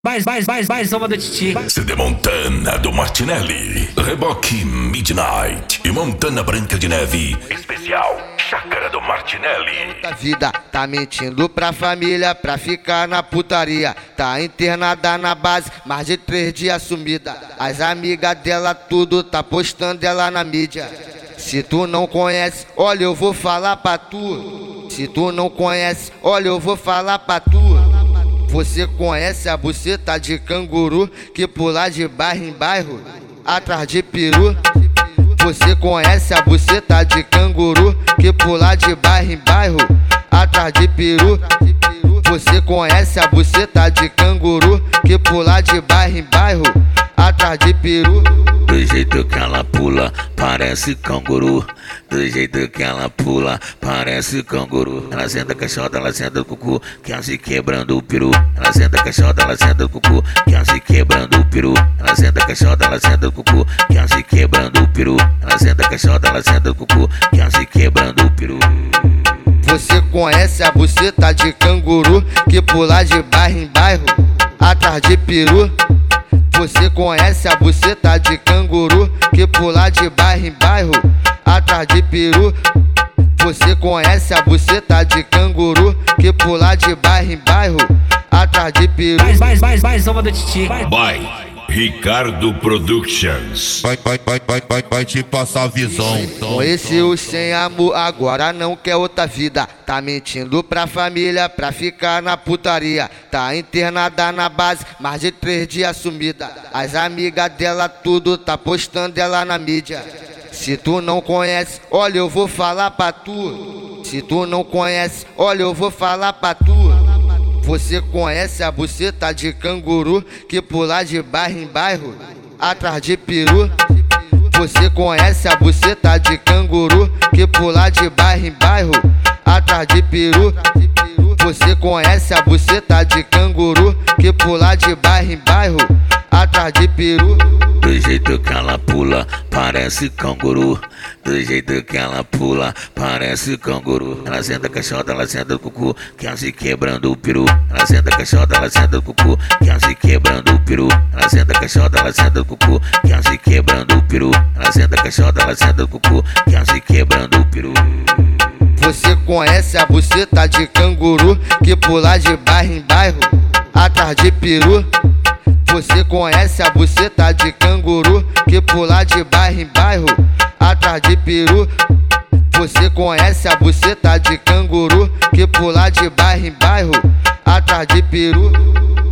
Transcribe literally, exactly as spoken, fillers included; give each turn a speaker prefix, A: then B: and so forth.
A: Mais, mais, mais, mais uma do Titi.
B: C D Montana do Martinelli, Reboque Midnight e Montana Branca de Neve. Especial Chácara do Martinelli.
C: A vida tá mentindo pra família pra ficar na putaria. Tá internada na base, mais de três dias sumida. As amigas dela tudo tá postando ela na mídia. Se tu não conhece, olha eu vou falar pra tu. Se tu não conhece, olha eu vou falar pra tu. Você conhece a buceta de canguru que pula de bairro em bairro, atrás de peru? Você conhece a buceta de canguru que pula de bairro em bairro, atrás de peru? Você conhece a buceta de canguru que pula de bairro em bairro, atrás de peru?
D: Do jeito que ela pula, parece canguru. Do jeito que ela pula, parece canguru. Ela senta caixota, ela senta o cucu, que ela se quebrando o peru. Ela senta caixota, ela senta o cucu, que ela se quebrando o peru. Ela senta caixota, ela senta o cucu, que ela se quebrando o peru. Ela senta caixota, ela senta o cucu, que ela se quebrando o peru.
C: Você conhece a buceta de canguru que pula de bairro em bairro, atrás de peru? Você conhece a buceta de canguru que pula de bairro em bairro, atrás de peru? Você conhece a buceta de canguru que pula de bairro em bairro, atrás de peru?
A: Mais, mais, mais, mais uma do Titi.
B: By Ricardo Productions.
E: Vai, vai, vai, vai, vai, vai te passar a visão.
C: Conheceu sem amor, agora não quer outra vida. Tá mentindo pra família pra ficar na putaria. Tá internada na base, mais de três dias sumida. As amigas dela tudo tá postando ela na mídia. Se tu não conhece, olha eu vou falar pra tu. Se tu não conhece, olha eu vou falar pra tu. Você conhece a buceta de canguru que pula de bairro em bairro, atrás de peru? Você conhece a buceta de canguru que pula de bairro em bairro, atrás de peru? Você conhece a buceta de canguru que pula de bairro em bairro, atrás de peru?
D: Do jeito que ela pula, parece canguru. Do jeito que ela pula, parece canguru. Ela senta caixota, ela senta o cucu, que ela se quebrando o peru. Ela senta caixota, ela senta o cucu, que ela se quebrando o peru. Ela senta caixota, ela senta o cucu, que ela se quebrando o peru. Ela senta caixota, ela senta o cucu, que ela se quebrando o peru.
C: Você conhece a buceta de canguru que pula de bairro em bairro, atrás de peru? Você conhece a buceta de canguru que pula de bairro em bairro, atrás de peru? Você conhece a buceta de canguru que pula de bairro em bairro, atrás de peru?